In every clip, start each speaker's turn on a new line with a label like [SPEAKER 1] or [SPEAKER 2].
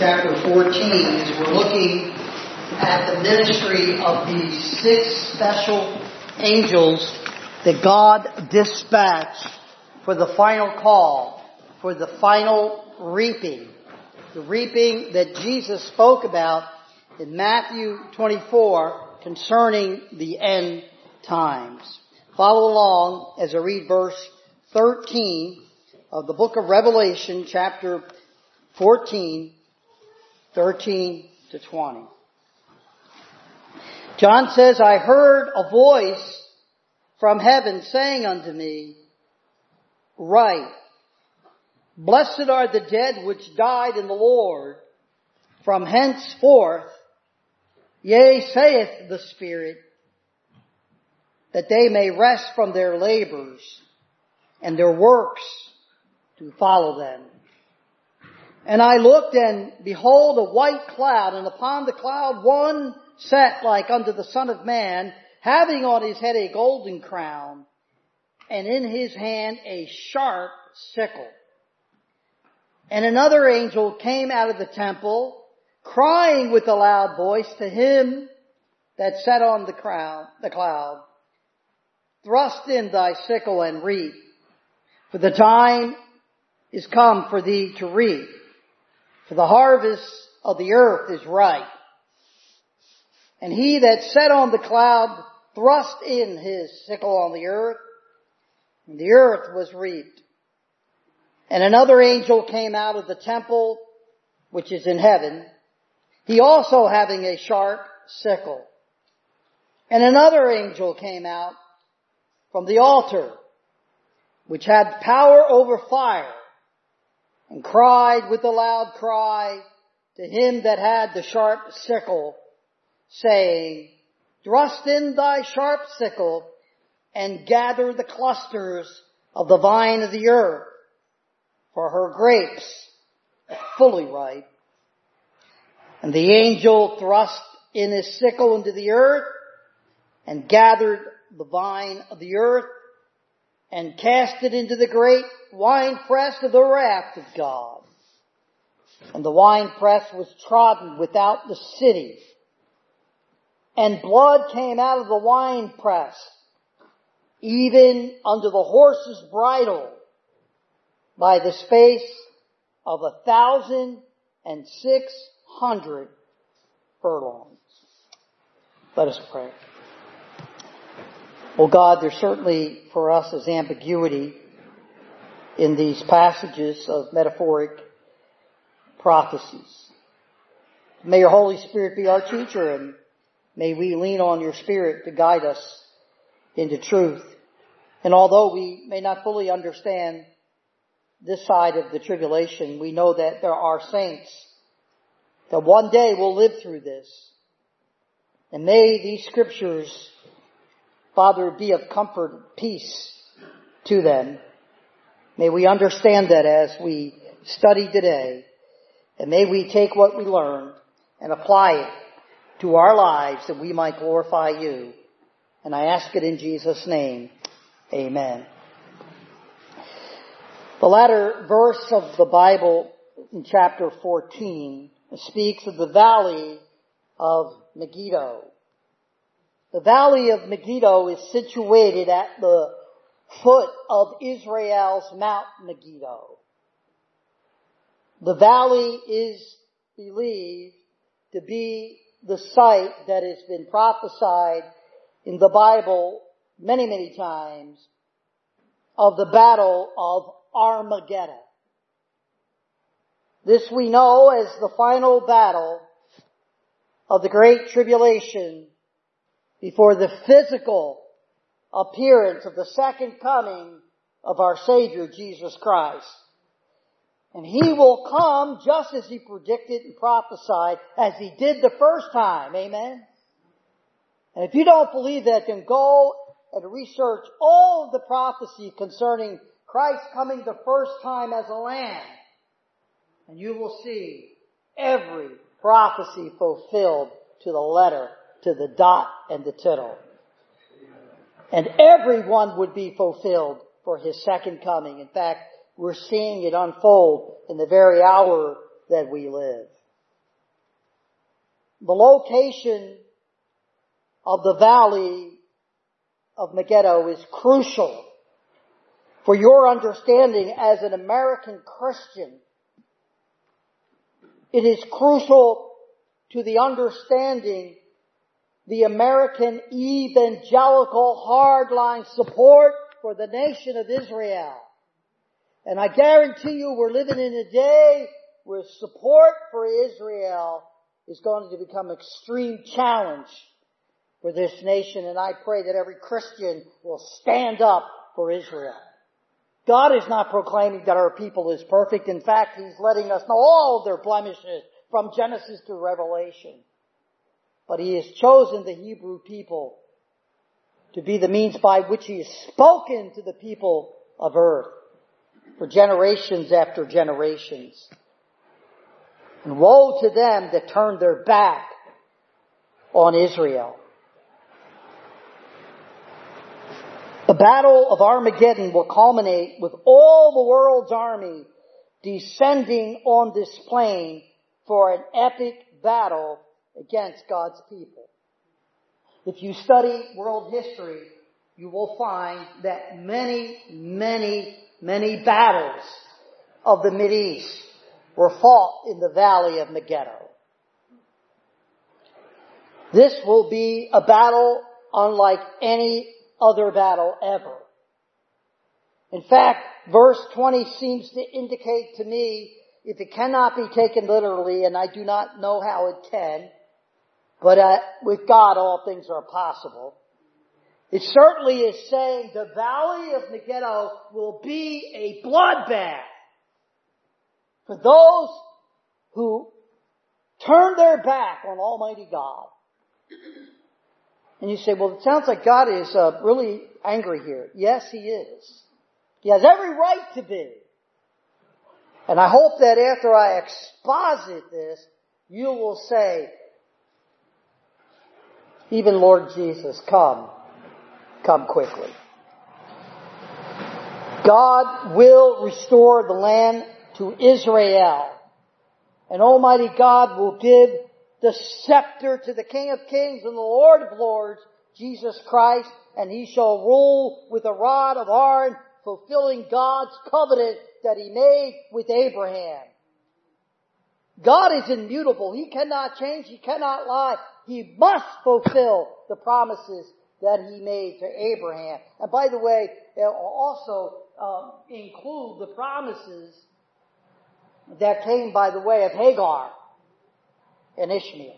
[SPEAKER 1] chapter 14 as we're looking at the ministry of these 6 special angels that God dispatched for the final call, for the final reaping. The reaping that Jesus spoke about in Matthew 24 concerning the end times. Follow along as I read verse 13 of the book of Revelation, chapter 14, 13 to 20. John says, I heard a voice from heaven saying unto me, Write, Blessed are the dead which died in the Lord from henceforth. Yea, saith the Spirit, that they may rest from their labors, and their works to follow them. And I looked, and behold, a white cloud, and upon the cloud one sat like unto the Son of Man, having on his head a golden crown, and in his hand a sharp sickle. And another angel came out of the temple, crying with a loud voice to him that sat on the cloud, Thrust in thy sickle and reap, for the time is come for thee to reap, for the harvest of the earth is ripe. And he that sat on the cloud thrust in his sickle on the earth, and the earth was reaped. And another angel came out of the temple, which is in heaven, he also having a sharp sickle. And another angel came out from the altar, which had power over fire, and cried with a loud cry to him that had the sharp sickle, saying, Thrust in thy sharp sickle, and gather the clusters of the vine of the earth, for her grapes are fully ripe. And the angel thrust in his sickle into the earth, and gathered the vine of the earth, and cast it into the great winepress of the wrath of God. And the winepress was trodden without the city, and blood came out of the winepress, even unto the horse's bridle, by the space of 1,600 furlongs. Let us pray. Oh God, there certainly for us is ambiguity in these passages of metaphoric prophecies. May your Holy Spirit be our teacher, and may we lean on your Spirit to guide us into truth. And although we may not fully understand this side of the tribulation, we know that there are saints that one day will live through this. And may these scriptures, Father, be of comfort and peace to them. May we understand that as we study today. And may we take what we learned and apply it to our lives that we might glorify you. And I ask it in Jesus' name. Amen. The latter verse of the Bible in chapter 14 speaks of the valley of Megiddo. The valley of Megiddo is situated at the foot of Israel's Mount Megiddo. The valley is believed to be the site that has been prophesied in the Bible many, many times of the battle of Armageddon. This we know as the final battle of the Great Tribulation before the physical appearance of the second coming of our Savior, Jesus Christ. And He will come just as He predicted and prophesied, as He did the first time. Amen? And if you don't believe that, then go and research all of the prophecy concerning Christ coming the first time as a lamb. And you will see every prophecy fulfilled to the letter, to the dot and the tittle. And everyone would be fulfilled for His second coming. In fact, we're seeing it unfold in the very hour that we live. The location of the valley of Megiddo is crucial for your understanding as an American Christian. It is crucial to the understanding the American evangelical hardline support for the nation of Israel. And I guarantee you we're living in a day where support for Israel is going to become an extreme challenge for this nation. And I pray that every Christian will stand up for Israel. God is not proclaiming that our people is perfect. In fact, He's letting us know all of their blemishes from Genesis to Revelation. But He has chosen the Hebrew people to be the means by which He has spoken to the people of earth for generations after generations. And woe to them that turn their back on Israel. The battle of Armageddon will culminate with all the world's army descending on this plain for an epic battle against God's people. If you study world history, you will find that many battles of the Mideast were fought in the valley of Megiddo. This will be a battle unlike any other battle ever. In fact, verse 20 seems to indicate to me, if it cannot be taken literally, and I do not know how it can, but with God all things are possible. It certainly is saying the valley of Megiddo will be a bloodbath for those who turn their back on Almighty God. And you say, well, it sounds like God is really angry here. Yes, He is. He has every right to be. And I hope that after I exposit this, you will say, even Lord Jesus, come quickly. God will restore the land to Israel. And Almighty God will give the scepter to the King of Kings and the Lord of Lords, Jesus Christ, and He shall rule with a rod of iron, fulfilling God's covenant that He made with Abraham. God is immutable. He cannot change. He cannot lie. He must fulfill the promises that He made to Abraham. And by the way, it will also include the promises that came by the way of Hagar and Ishmael.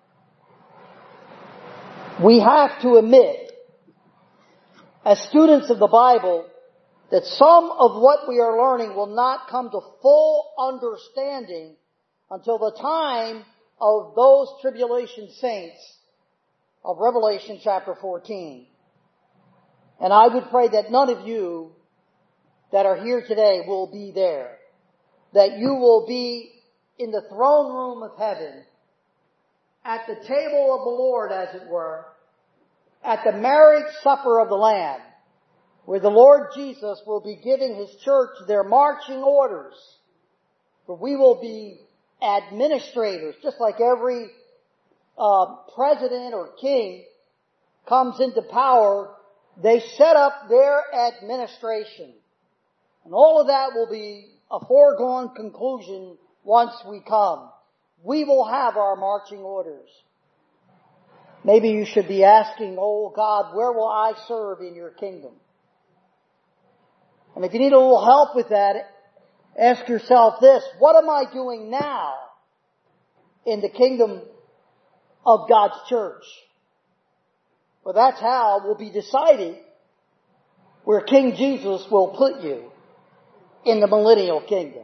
[SPEAKER 1] We have to admit, as students of the Bible, that some of what we are learning will not come to full understanding until the time of those tribulation saints of Revelation chapter 14. And I would pray that none of you that are here today will be there. That you will be in the throne room of heaven, at the table of the Lord, as it were, at the marriage supper of the Lamb, where the Lord Jesus will be giving His church their marching orders. For we will be administrators, just like every president or king comes into power, they set up their administration. And all of that will be a foregone conclusion once we come. We will have our marching orders. Maybe you should be asking, oh God, where will I serve in your kingdom? And if you need a little help with that, ask yourself this: what am I doing now in the kingdom of God's church? Well, that's how we'll be deciding where King Jesus will put you in the millennial kingdom.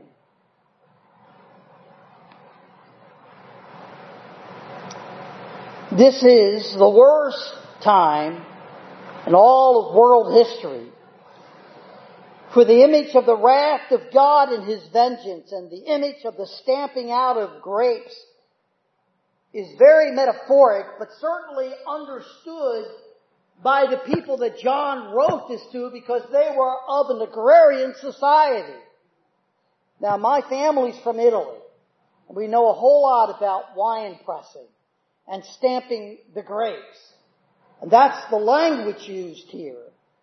[SPEAKER 1] This is the worst time in all of world history for the image of the wrath of God and His vengeance and the image of the stamping out of grapes is very metaphoric, but certainly understood by the people that John wrote this to, because they were of an agrarian society. Now, my family's from Italy, and we know a whole lot about wine pressing. and stamping the grapes. And that's the language used here.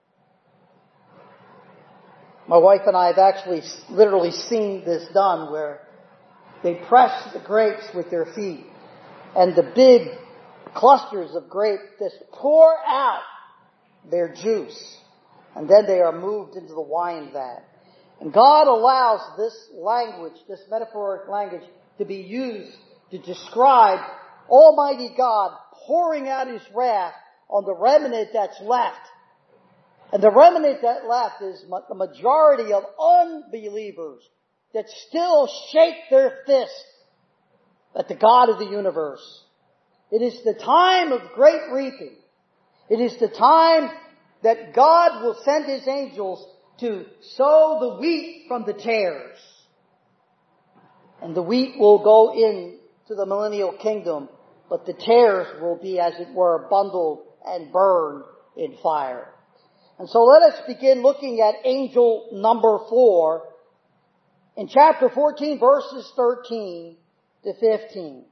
[SPEAKER 1] My wife and I have actually literally seen this done where they press the grapes with their feet and the big clusters of grape just pour out their juice. And then they are moved into the wine vat. And God allows this language, this metaphoric language, to be used to describe Almighty God pouring out His wrath on the remnant that's left. And the remnant that left is the majority of unbelievers that still shake their fist at the God of the universe. It is the time of great reaping. It is the time that God will send His angels to sow the wheat from the tares. And the wheat will go into the millennial kingdom, but the tares will be, as it were, bundled and burned in fire. And so let us begin looking at angel number 4 in chapter 14, verses 13 to 15.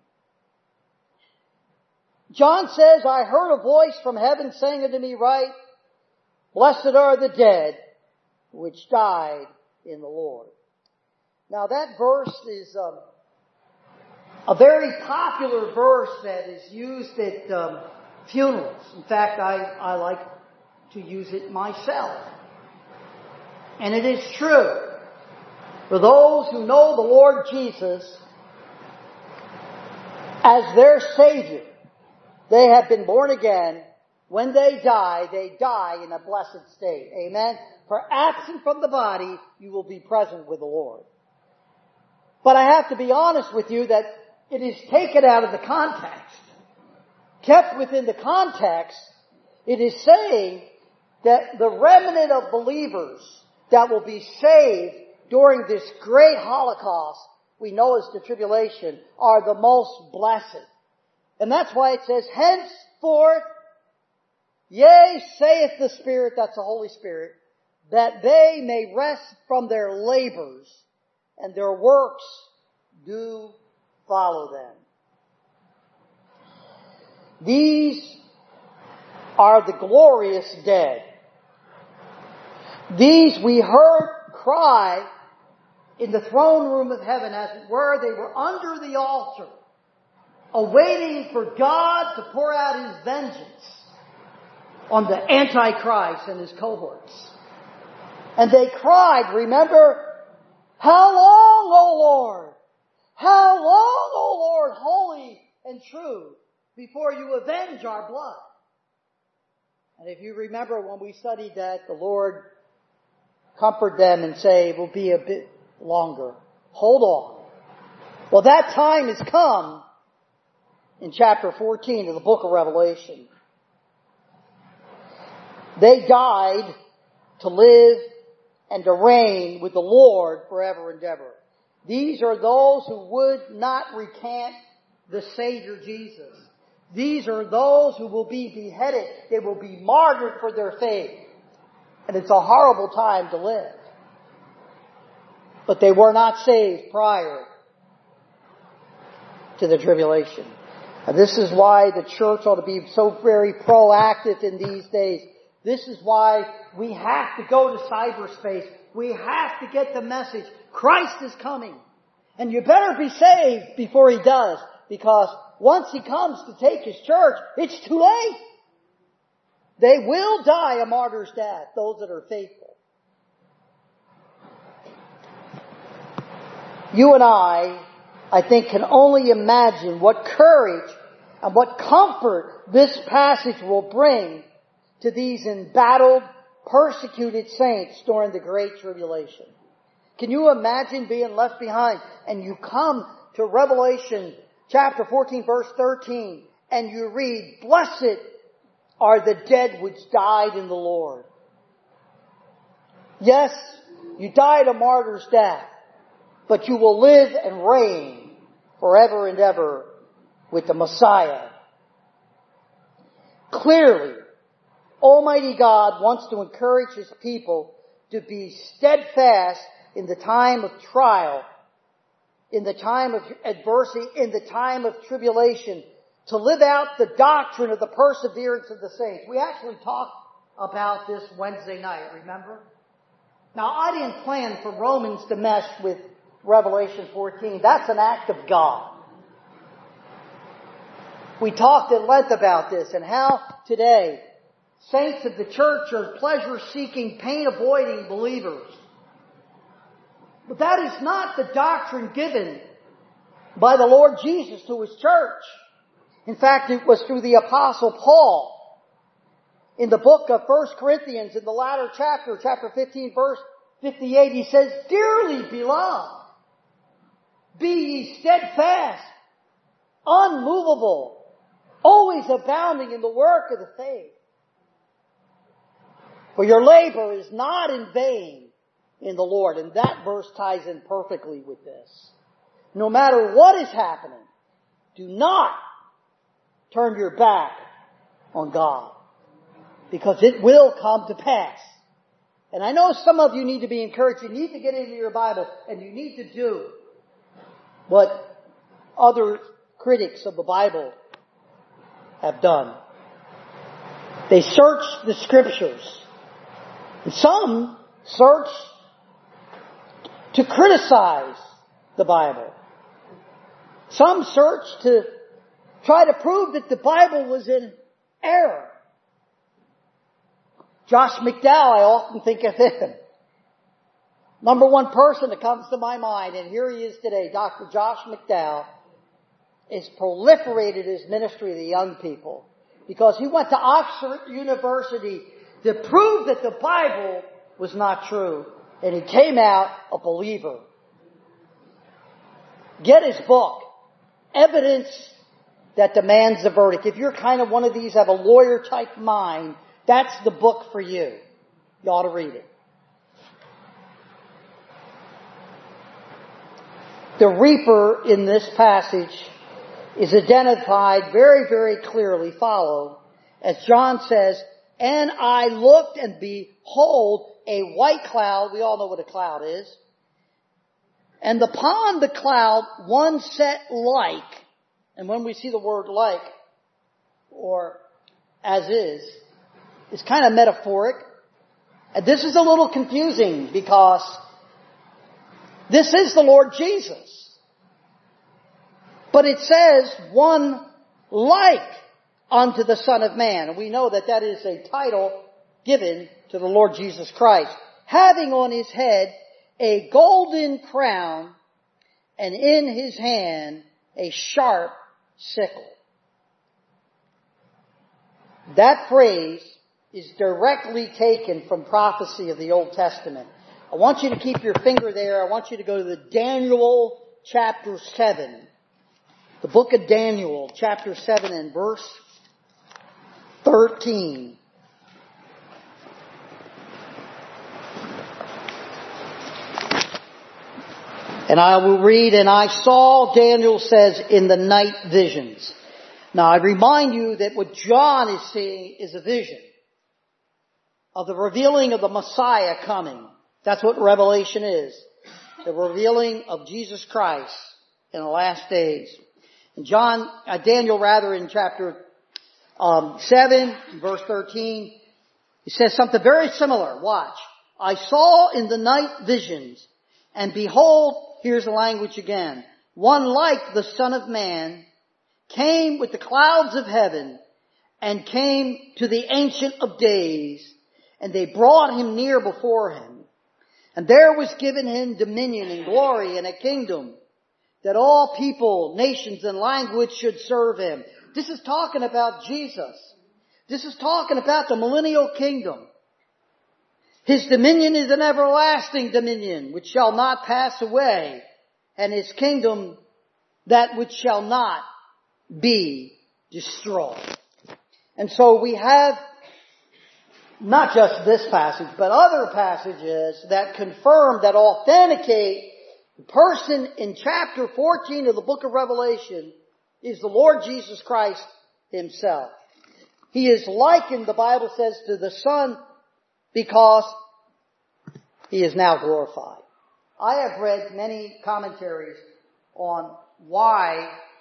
[SPEAKER 1] John says, I heard a voice from heaven saying unto me, Write, Blessed are the dead which died in the Lord. Now that verse is a very popular verse that is used at funerals. In fact, I like to use it myself. And it is true. For those who know the Lord Jesus as their Savior, they have been born again. When they die in a blessed state. Amen? For absent from the body, you will be present with the Lord. But I have to be honest with you that it is taken out of the context. Kept within the context, it is saying that the remnant of believers that will be saved during this great Holocaust, we know as the tribulation, are the most blessed. And that's why it says, henceforth, yea, saith the Spirit, that's the Holy Spirit, that they may rest from their labors, and their works do follow them. These are the glorious dead. These we heard cry in the throne room of heaven, as it were. They were under the altar, awaiting for God to pour out His vengeance on the Antichrist and his cohorts. And they cried, remember, how long, O Lord? How long, O Lord, holy and true, before you avenge our blood? And if you remember when we studied that, the Lord comforted them and say, it will be a bit longer. Hold on. Well, that time has come in chapter 14 of the book of Revelation. They died to live and to reign with the Lord forever and ever. These are those who would not recant the Savior Jesus. These are those who will be beheaded. They will be martyred for their faith. And it's a horrible time to live. But they were not saved prior to the tribulation. And this is why the church ought to be so very proactive in these days. This is why we have to go to cyberspace. We have to get the message. Christ is coming. And you better be saved before He does. Because once He comes to take His church, it's too late. They will die a martyr's death, those that are faithful. You and I think, can only imagine what courage and what comfort this passage will bring to these embattled, persecuted saints during the Great Tribulation. Can you imagine being left behind and you come to Revelation chapter 14 verse 13 and you read, Blessed are the dead which died in the Lord. Yes, you died a martyr's death, but you will live and reign forever and ever with the Messiah. Clearly, Almighty God wants to encourage His people to be steadfast in the time of trial, in the time of adversity, in the time of tribulation, to live out the doctrine of the perseverance of the saints. We actually talked about this Wednesday night, remember? Now, I didn't plan for Romans to mesh with Revelation 14. That's an act of God. We talked at length about this and how today saints of the church are pleasure-seeking, pain-avoiding believers. But that is not the doctrine given by the Lord Jesus to His church. In fact, it was through the Apostle Paul. In the book of 1 Corinthians, in the latter chapter, chapter 15, verse 58, he says, "Dearly beloved, be ye steadfast, unmovable, always abounding in the work of the faith. For your labor is not in vain in the Lord." And that verse ties in perfectly with this. No matter what is happening, do not turn your back on God, because it will come to pass. And I know some of you need to be encouraged. You need to get into your Bible, and you need to do what other critics of the Bible have done. They search the Scriptures. And some search to criticize the Bible. Some search to try to prove that the Bible was in error. Josh McDowell, I often think of him. Number one person that comes to my mind, and here he is today, Dr. Josh McDowell, has proliferated his ministry to the young people because he went to Oxford University to prove that the Bible was not true, and he came out a believer. Get his book, Evidence That Demands a Verdict. If you're kind of one of these, have a lawyer-type mind, that's the book for you. You ought to read it. The reaper in this passage is identified very, very clearly. Follow, as John says, "And I looked, and behold, a white cloud." We all know what a cloud is. "And upon the cloud one set like," and when we see the word like, or as is, it's kind of metaphoric. And this is a little confusing because this is the Lord Jesus. But it says, "one like unto the Son of Man." And we know that that is a title given to the Lord Jesus Christ. "Having on his head a golden crown, and in his hand a sharp sickle." That phrase is directly taken from prophecy of the Old Testament. I want you to keep your finger there. I want you to go to the Daniel chapter 7. The book of Daniel, chapter 7 and verse 13. And I will read, "And I saw," Daniel says, "in the night visions." Now I remind you that what John is seeing is a vision of the revealing of the Messiah coming. That's what Revelation is. The revealing of Jesus Christ in the last days. And Daniel in chapter 7, verse 13, he says something very similar. Watch. "I saw in the night visions, and behold," here's the language again, "one like the Son of Man came with the clouds of heaven, and came to the Ancient of Days, and they brought him near before him. And there was given him dominion and glory and a kingdom, that all people, nations, and language should serve him." This is talking about Jesus. This is talking about the millennial kingdom. "His dominion is an everlasting dominion, which shall not pass away, and his kingdom that which shall not be destroyed." And so we have not just this passage, but other passages that confirm, that authenticate the person in chapter 14 of the book of Revelation is the Lord Jesus Christ himself. He is likened, the Bible says, to the Son because he is now glorified. I have read many commentaries on why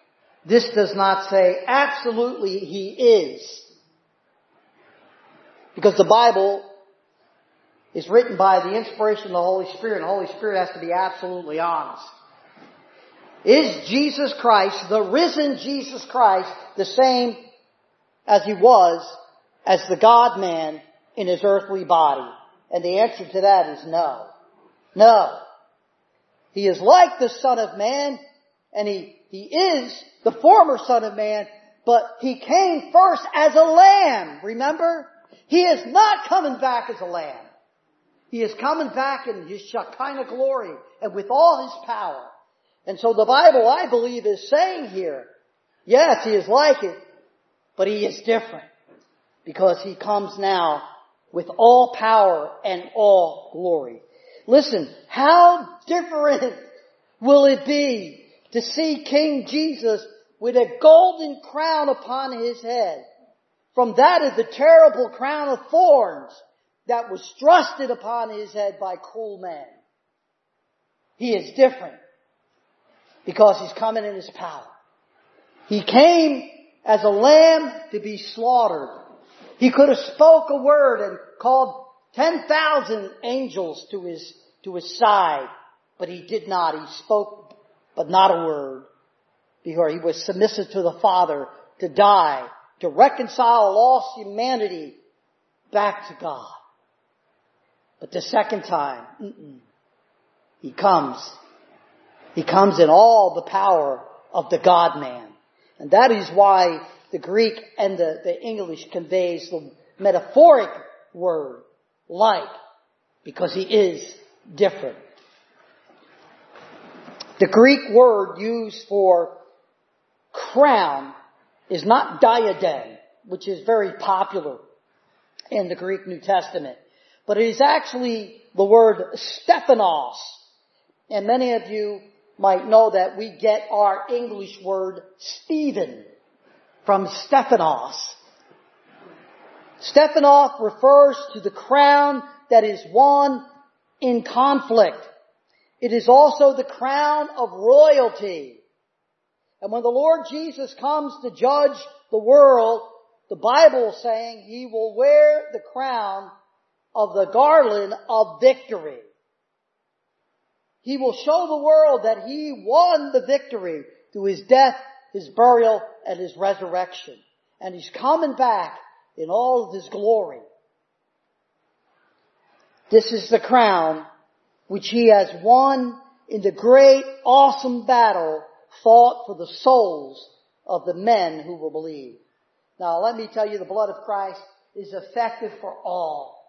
[SPEAKER 1] This does not say absolutely He is. Because the Bible is written by the inspiration of the Holy Spirit, and the Holy Spirit has to be absolutely honest. Is Jesus Christ, the risen Jesus Christ, the same as He was as the God-man in His earthly body? And the answer to that is no. No. He is like the Son of Man, and He is the former Son of Man, but He came first as a lamb, remember? He is not coming back as a lamb. He is coming back in His Shekinah glory and with all His power. And so the Bible, I believe, is saying here, yes, He is like it, but He is different. Because He comes now with all power and all glory. Listen, how different will it be to see King Jesus with a golden crown upon His head from that of the terrible crown of thorns that was thrusted upon His head by cruel men. He is different because He's coming in His power. He came as a lamb to be slaughtered. He could have spoke a word and called 10,000 angels to his side, but He did not. He spoke, but not a word. Because He was submissive to the Father to die, to reconcile lost humanity back to God. But the second time, He comes. He comes in all the power of the God-man. And that is why the Greek and the English conveys the metaphoric word, like, because He is different. The Greek word used for crown is not diadem, which is very popular in the Greek New Testament, but it is actually the word Stephanos. And many of you might know that we get our English word Stephen from Stephanos. Stephanos refers to the crown that is won in conflict. It is also the crown of royalty. And when the Lord Jesus comes to judge the world, the Bible is saying He will wear the crown of the garland of victory. He will show the world that He won the victory through His death, His burial, and His resurrection. And He's coming back in all of His glory. This is the crown which He has won in the great, awesome battle fought for the souls of the men who will believe. Now, let me tell you, the blood of Christ is effective for all.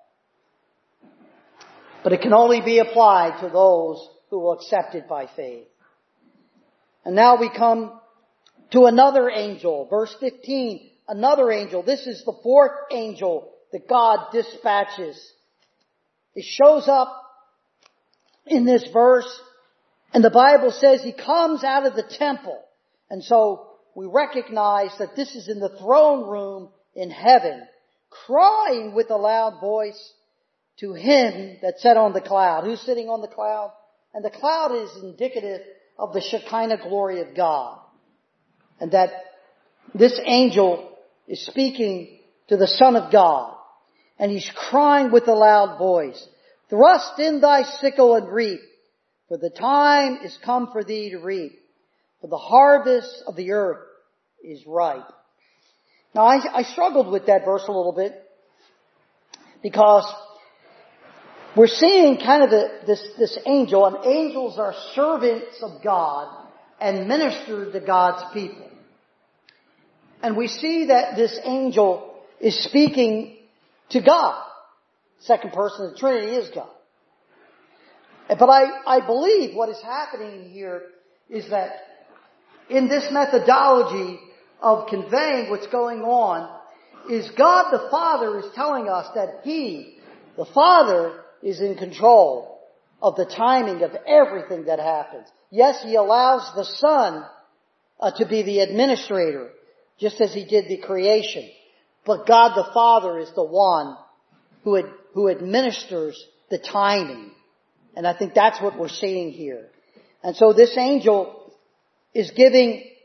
[SPEAKER 1] But it can only be applied to those who will accept it by faith. And now we come to another angel. Verse 15, another angel. This is the fourth angel that God dispatches. It shows up in this verse, and the Bible says He comes out of the temple. And so we recognize that this is in the throne room in heaven, crying with a loud voice to Him that sat on the cloud. Who's sitting on the cloud? And the cloud is indicative of the Shekinah glory of God. And that this angel is speaking to the Son of God. And he's crying with a loud voice, "Thrust in thy sickle and reap, for the time is come for thee to reap, for the harvest of the earth is ripe." Now I struggled with that verse a little bit, because we're seeing kind of this angel, and angels are servants of God and minister to God's people. And we see that this angel is speaking to God. Second person of the Trinity is God. But I believe what is happening here is that in this methodology of conveying what's going on, is God the Father is telling us that He, the Father, is in control of the timing of everything that happens. Yes, He allows the Son to be the administrator, just as He did the creation. But God the Father is the one who administers the timing. And I think that's what we're seeing here. And so this angel is giving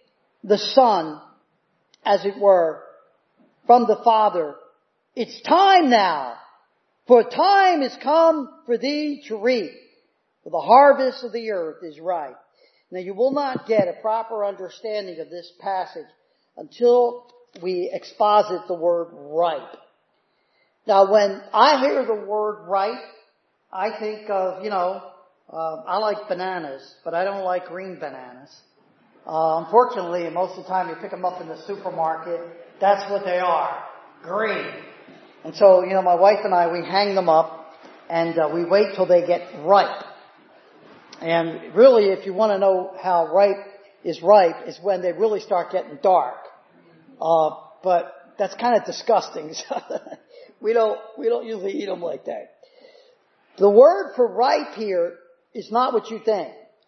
[SPEAKER 1] the Son, as it were, from the Father, it's time now, for time is come for thee to reap, for the harvest of the earth is ripe. Now you will not get a proper understanding of this passage until we exposit the word ripe. Now when I hear the word ripe, I think of, I like bananas, but I don't like green bananas. Unfortunately, most of the time you pick them up in the supermarket, that's what they are, green. And so, my wife and I, we hang them up and we wait till they get ripe. And really, if you want to know how ripe is when they really start getting dark. But that's kind of disgusting. So we don't usually eat them like that. The word for ripe here is not what you think.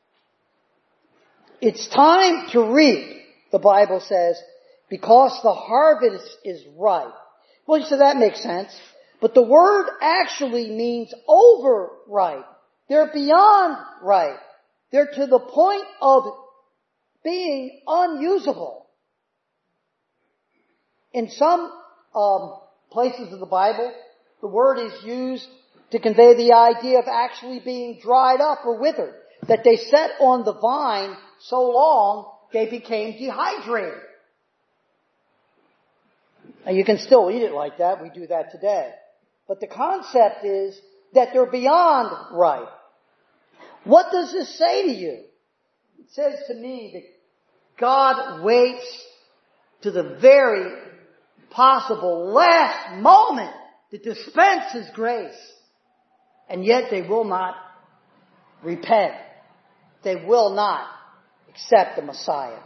[SPEAKER 1] It's time to reap, the Bible says, because the harvest is ripe. Well, you say that makes sense. But the word actually means overripe. They're beyond ripe. They're to the point of being unusable. In some places of the Bible, the word is used to convey the idea of actually being dried up or withered. That they sat on the vine so long, they became dehydrated. And you can still eat it like that. We do that today. But the concept is that they're beyond ripe. What does this say to you? It says to me that God waits to the very possible last moment to dispense His grace. And yet they will not repent. They will not accept the Messiah.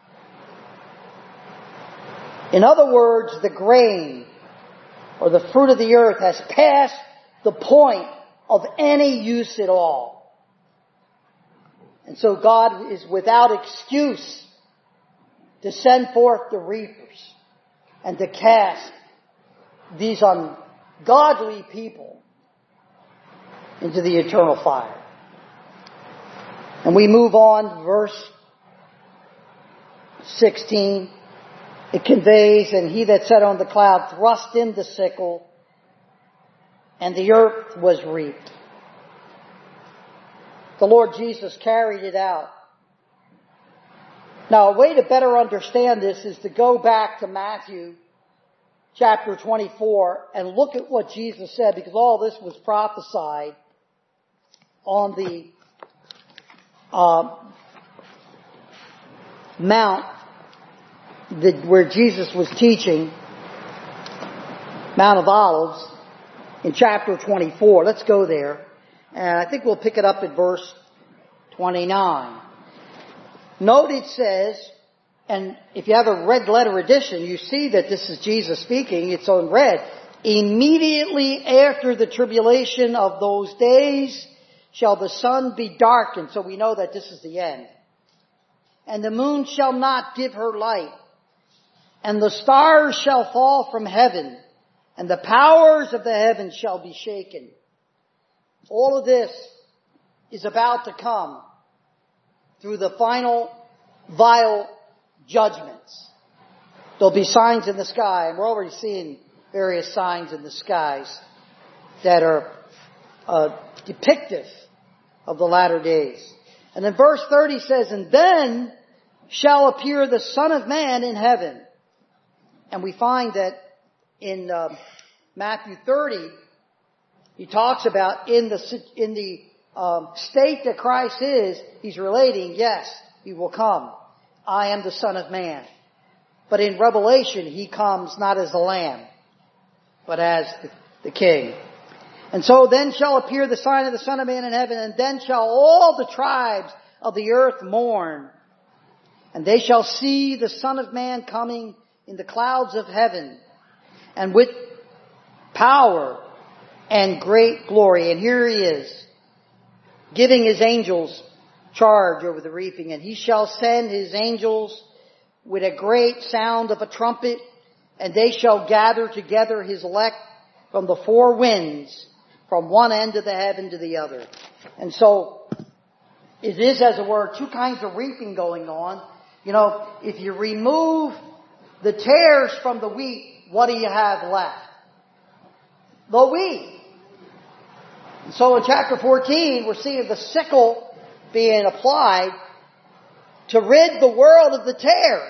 [SPEAKER 1] In other words, the grain or the fruit of the earth has passed the point of any use at all. And so God is without excuse to send forth the reapers and to cast these ungodly people into the eternal fire. And we move on to verse 16. It conveys, and he that sat on the cloud thrust in the sickle, and the earth was reaped. The Lord Jesus carried it out. Now, a way to better understand this is to go back to Matthew chapter 24 and look at what Jesus said, because all this was prophesied on the Mount where Jesus was teaching, Mount of Olives, in chapter 24. Let's go there. And I think we'll pick it up at verse 29. Note it says, and if you have a red letter edition, you see that this is Jesus speaking. It's on red. Immediately after the tribulation of those days shall the sun be darkened. So we know that this is the end. And the moon shall not give her light. And the stars shall fall from heaven. And the powers of the heavens shall be shaken. All of this is about to come through the final vial judgments. There'll be signs in the sky, and we're already seeing various signs in the skies that are depictive of the latter days. And then verse 30 says, and then shall appear the Son of Man in heaven. And we find that in Matthew 30, he talks about in the state that Christ is, he's relating, yes, he will come. I am the Son of Man. But in Revelation, he comes not as a lamb, but as the King. And so then shall appear the sign of the Son of Man in heaven, and then shall all the tribes of the earth mourn. And they shall see the Son of Man coming in the clouds of heaven, and with power and great glory. And here he is, giving his angels charge over the reaping. And he shall send his angels with a great sound of a trumpet, and they shall gather together his elect from the four winds, from one end of the heaven to the other. And so, it is, as it were, two kinds of reaping going on. You know, if you remove the tares from the wheat, what do you have left? The wheat. And so in chapter 14, we're seeing the sickle being applied to rid the world of the tares.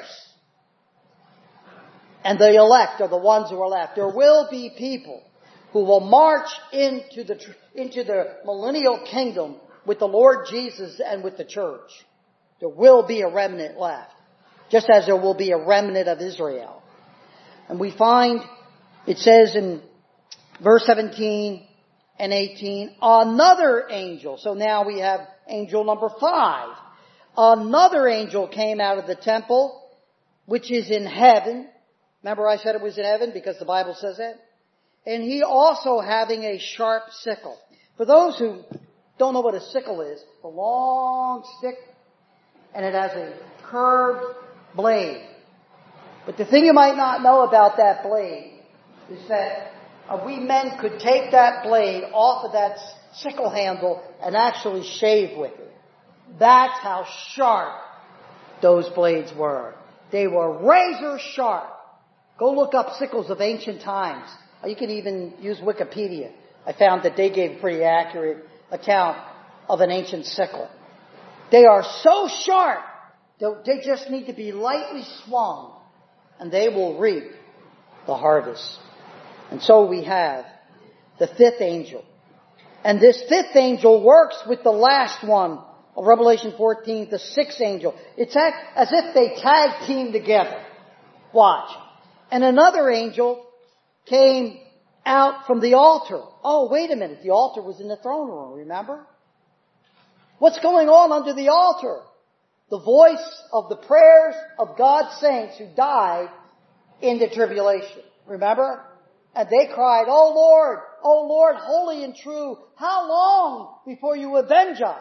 [SPEAKER 1] And the elect are the ones who are left. There will be people who will march into the millennial kingdom with the Lord Jesus and with the church. There will be a remnant left, just as there will be a remnant of Israel. And we find, it says in verse 17 and 18, another angel. So now we have angel number 5. Another angel came out of the temple, which is in heaven. Remember I said it was in heaven because the Bible says that? And he also having a sharp sickle. For those who don't know what a sickle is, a long stick, and it has a curved blade. But the thing you might not know about that blade is that we men could take that blade off of that sickle handle and actually shave with it. That's how sharp those blades were. They were razor sharp. Go look up sickles of ancient times. You can even use Wikipedia. I found that they gave a pretty accurate account of an ancient sickle. They are so sharp that they just need to be lightly swung, and they will reap the harvest. And so we have the 5th angel. And this 5th angel works with the last one of Revelation 14, the 6th angel. It's as if they tag team together. Watch. And another angel came out from the altar. Oh, wait a minute. The altar was in the throne room, remember? What's going on under the altar? The voice of the prayers of God's saints who died in the tribulation. Remember? And they cried, O Lord, holy and true, how long before you avenge us?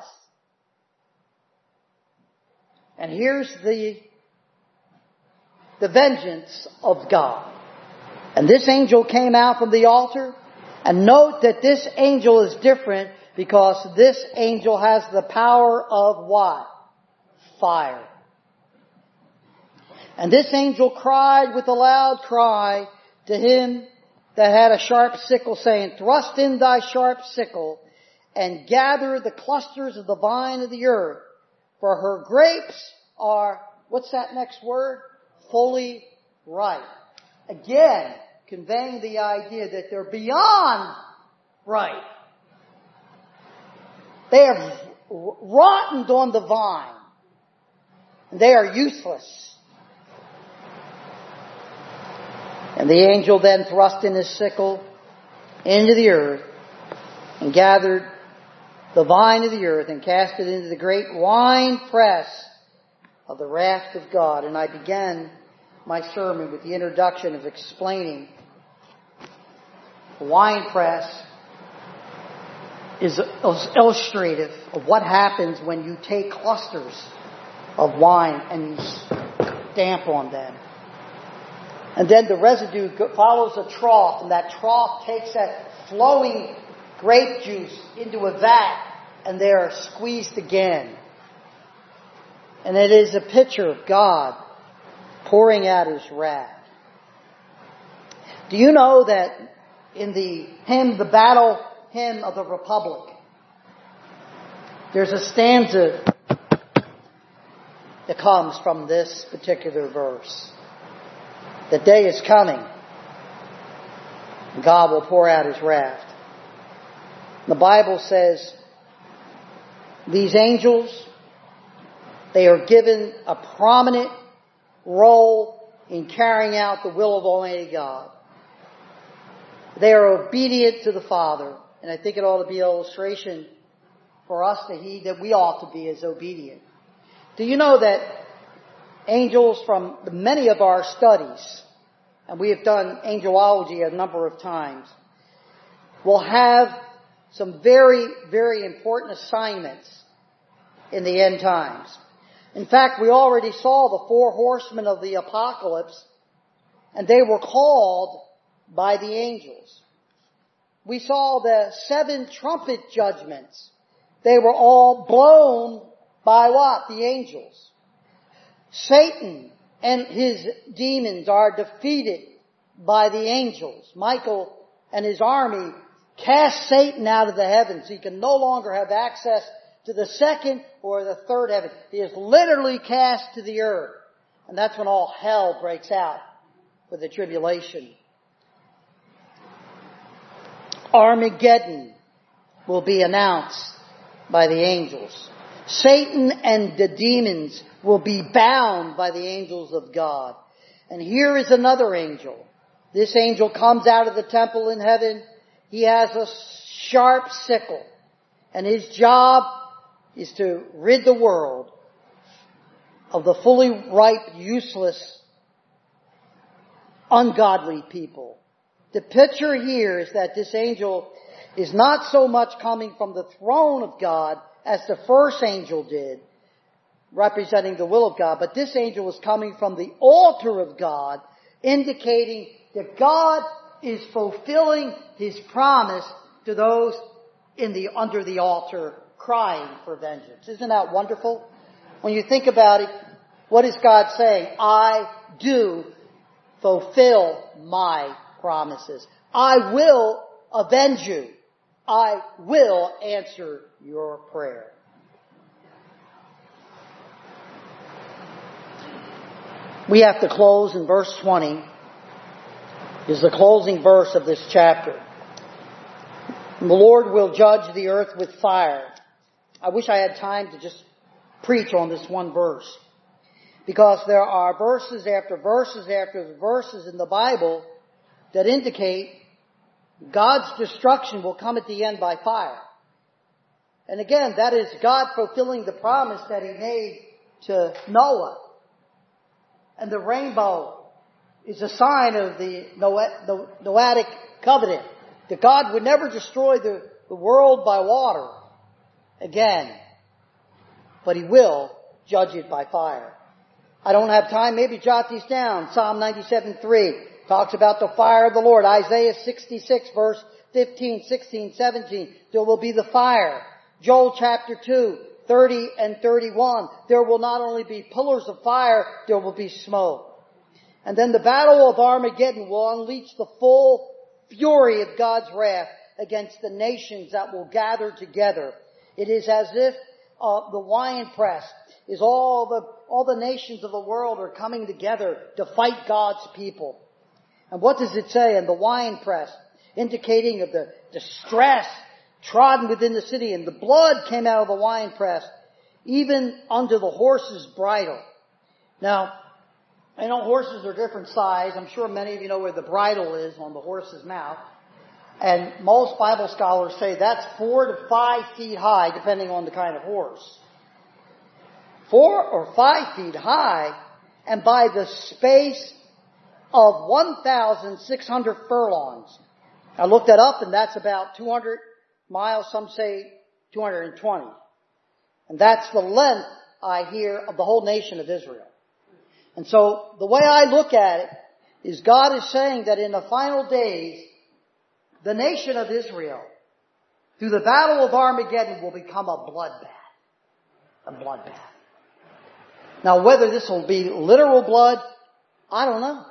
[SPEAKER 1] And here's the vengeance of God. And this angel came out from the altar. And note that this angel is different because this angel has the power of what? Fire. And this angel cried with a loud cry to him that had a sharp sickle, saying, Thrust in thy sharp sickle and gather the clusters of the vine of the earth, for her grapes are, what's that next word? Fully ripe. Again, conveying the idea that they're beyond ripe. They have rotted on the vine. And they are useless. And the angel then thrust in his sickle into the earth and gathered the vine of the earth and cast it into the great wine press of the wrath of God. And I began my sermon with the introduction of explaining the wine press is illustrative of what happens when you take clusters of wine and you stamp on them. And then the residue follows a trough, and that trough takes that flowing grape juice into a vat, and they are squeezed again. And it is a picture of God pouring out His wrath. Do you know that in the hymn, the Battle Hymn of the Republic, there's a stanza that comes from this particular verse. The day is coming, and God will pour out His wrath. The Bible says these angels, they are given a prominent role in carrying out the will of Almighty God. They are obedient to the Father, and I think it ought to be an illustration for us to heed that we ought to be as obedient. Do you know that angels from many of our studies, and we have done angelology a number of times, will have some very, very important assignments in the end times. In fact, we already saw the 4 horsemen of the apocalypse, and they were called by the angels. We saw the 7 trumpet judgments. They were all blown by what? The angels. Satan and his demons are defeated by the angels. Michael and his army cast Satan out of the heavens. He can no longer have access to the second or the third heaven. He is literally cast to the earth. And that's when all hell breaks out for the tribulation. Armageddon will be announced by the angels. Satan and the demons will be bound by the angels of God. And here is another angel. This angel comes out of the temple in heaven. He has a sharp sickle. And his job is to rid the world of the fully ripe, useless, ungodly people. The picture here is that this angel is not so much coming from the throne of God as the first angel did, representing the will of God, but this angel is coming from the altar of God, indicating that God is fulfilling His promise to those under the altar crying for vengeance. Isn't that wonderful? When you think about it, what is God saying? I do fulfill my promises. I will avenge you. I will answer your prayer. We have to close in verse 20. Is the closing verse of this chapter. The Lord will judge the earth with fire. I wish I had time to just preach on this one verse. Because there are verses after verses after verses in the Bible that indicate God's destruction will come at the end by fire. And again, that is God fulfilling the promise that He made to Noah. And the rainbow is a sign of the Noahic covenant. That God would never destroy the world by water again. But He will judge it by fire. I don't have time. Maybe jot these down. Psalm 97:3 talks about the fire of the Lord. Isaiah 66 verse 15, 16, 17. There will be the fire. Joel chapter 2, 30 and 31. There will not only be pillars of fire, there will be smoke. And then the battle of Armageddon will unleash the full fury of God's wrath against the nations that will gather together. It is as if the winepress is all the nations of the world are coming together to fight God's people. And what does it say in the winepress? Indicating of the distress trodden within the city, and the blood came out of the winepress, even under the horse's bridle. Now, I know horses are different size. I'm sure many of you know where the bridle is on the horse's mouth. And most Bible scholars say that's 4 to 5 feet high, depending on the kind of horse. 4 or 5 feet high, and by the space of 1,600 furlongs. I looked that up, and that's about 200 miles, some say 220. And that's the length, I hear, of the whole nation of Israel. And so, the way I look at it is God is saying that in the final days, the nation of Israel, through the battle of Armageddon, will become a bloodbath. A bloodbath. Now, whether this will be literal blood, I don't know.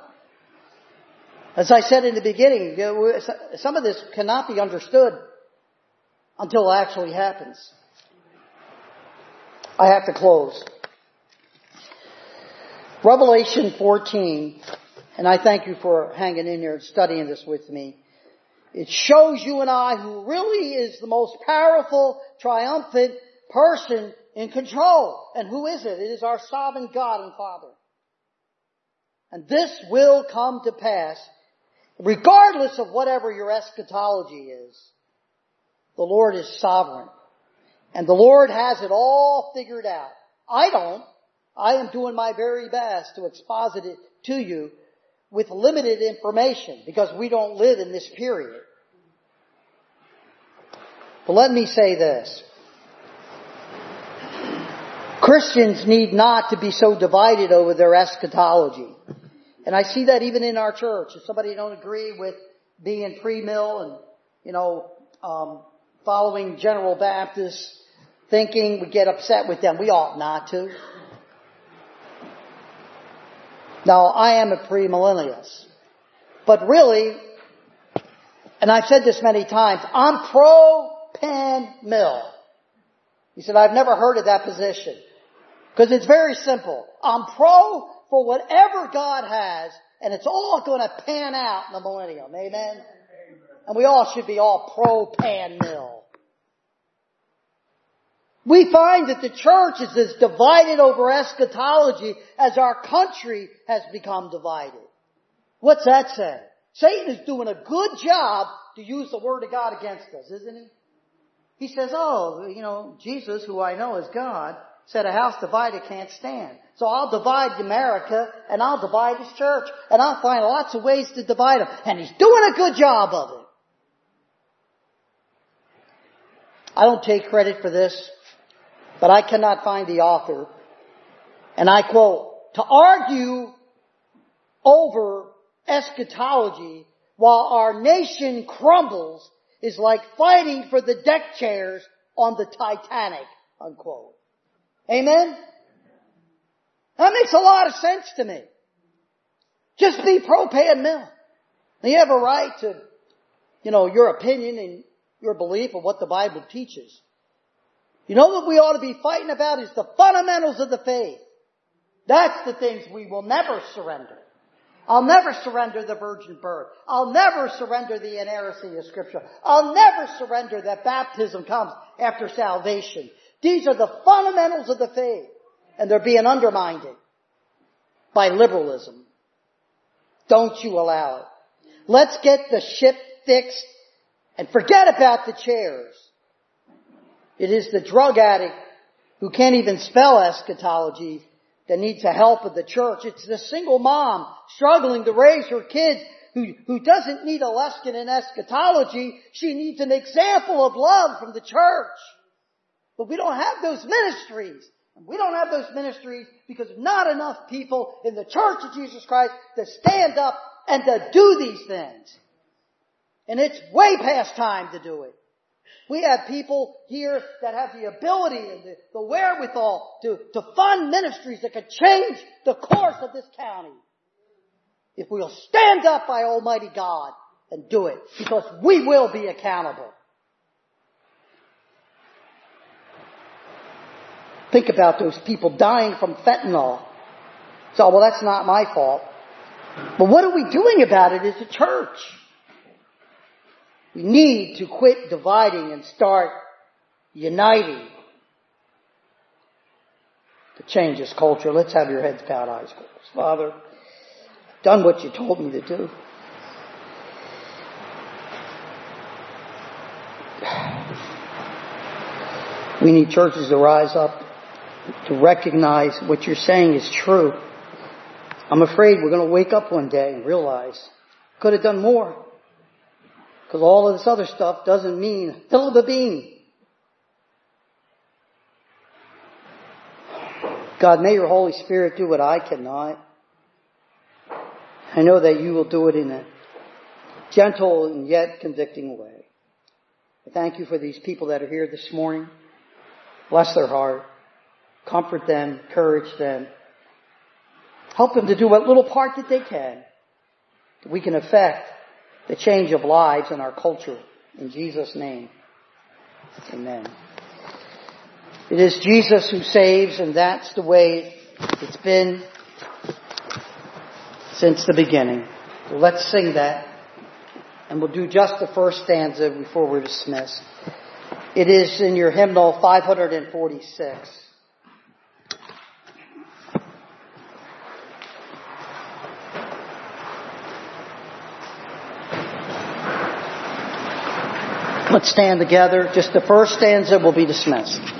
[SPEAKER 1] As I said in the beginning, some of this cannot be understood until it actually happens. I have to close. Revelation 14, and I thank you for hanging in here and studying this with me. It shows you and I who really is the most powerful, triumphant person in control. And who is it? It is our sovereign God and Father. And this will come to pass regardless of whatever your eschatology is. The Lord is sovereign. And the Lord has it all figured out. I don't. I am doing my very best to exposit it to you with limited information because we don't live in this period. But let me say this. Christians need not to be so divided over their eschatology. And I see that even in our church. If somebody don't agree with being pre-mill and, following General Baptist thinking, we get upset with them. We ought not to. Now, I am a premillennialist. But really, and I've said this many times, I'm pro-pan-mill. He said, I've never heard of that position. Because it's very simple. I'm pro for whatever God has, and it's all going to pan out in the millennium. Amen? And we all should be all pro-pan-mill. We find that the church is as divided over eschatology as our country has become divided. What's that say? Satan is doing a good job to use the Word of God against us, isn't he? He says, Jesus, who I know is God, said a house divided can't stand. So I'll divide America and I'll divide His church. And I'll find lots of ways to divide them. And he's doing a good job of it. I don't take credit for this, but I cannot find the author. And I quote, to argue over eschatology while our nation crumbles is like fighting for the deck chairs on the Titanic, unquote. Amen? That makes a lot of sense to me. Just be pro-pan-mill. You have a right to, your opinion and your belief of what the Bible teaches. You know what we ought to be fighting about is the fundamentals of the faith. That's the things we will never surrender. I'll never surrender the virgin birth. I'll never surrender the inerrancy of Scripture. I'll never surrender that baptism comes after salvation. These are the fundamentals of the faith. And they're being undermined by liberalism. Don't you allow it. Let's get the ship fixed and forget about the chairs. It is the drug addict who can't even spell eschatology that needs the help of the church. It's the single mom struggling to raise her kids who doesn't need a lesson in eschatology. She needs an example of love from the church. But we don't have those ministries. And we don't have those ministries because not enough people in the Church of Jesus Christ to stand up and to do these things. And it's way past time to do it. We have people here that have the ability and the wherewithal to fund ministries that could change the course of this county. If we'll stand up by Almighty God and do it, because we will be accountable. Think about those people dying from fentanyl. So, well, that's not my fault. But what are we doing about it as a church? We need to quit dividing and start uniting to change this culture. Let's have your heads bowed, eyes closed. Father, I've done what you told me to do. We need churches to rise up to recognize what you're saying is true. I'm afraid we're going to wake up one day and realize could have done more. Because all of this other stuff doesn't mean fill the bean. God, may your Holy Spirit do what I cannot. I know that you will do it in a gentle and yet convicting way. I thank you for these people that are here this morning. Bless their heart. Comfort them. Encourage them. Help them to do what little part that they can. That we can affect the change of lives in our culture. In Jesus' name. Amen. It is Jesus who saves, and that's the way it's been since the beginning. So let's sing that. And we'll do just the first stanza before we're dismissed. It is in your hymnal 546. Let's stand together. Just the first stanza will be dismissed.